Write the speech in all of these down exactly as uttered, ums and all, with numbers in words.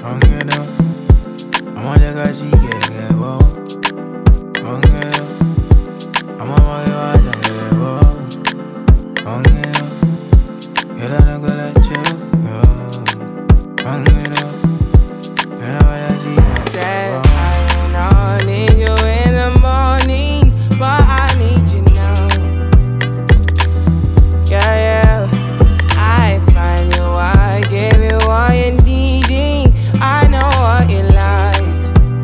Ongelo, amaja kashike kebo. Ongelo, amamage waja kebo. Ongelo, kela nagala chelo. Ongelo, kela waja kashike kebo. I need you in the morning, but I need you now. Yeah, yeah. I find you, I give you all you needing. I know what you like.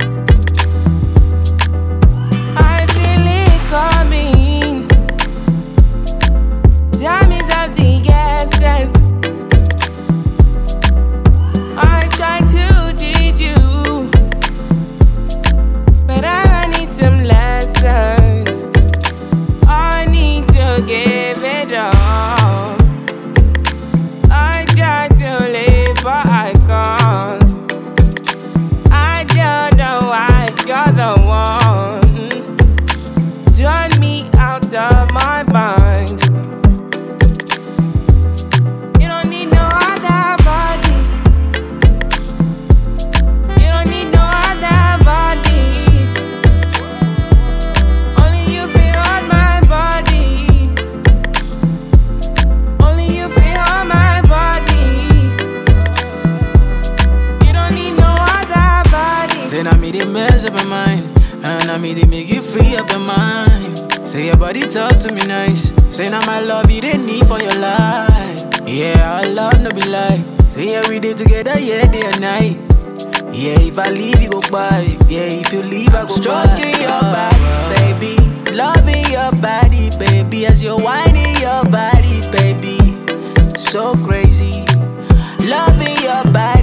I feel it coming. Time is of the essence. I try to teach you, but I need some lessons. I need to give it all. I try to live, but I can't. I don't know why you're the one. Turn me out of my mind. You don't need no other body. You don't need no other body. Only you feel on my body. Only you feel on my body. You don't need no other body. Say now me they mess up your mind, and now me they make you free up your mind. Say your body talk to me nice. Say now my love you they need for your life. Yeah, our love no be lie. Say yeah we did together, yeah day and night. Yeah, if I leave you go by. Yeah, if you leave I go stroking your body, baby. Loving your body, baby. As you're whining your body, baby. So crazy. Loving your body.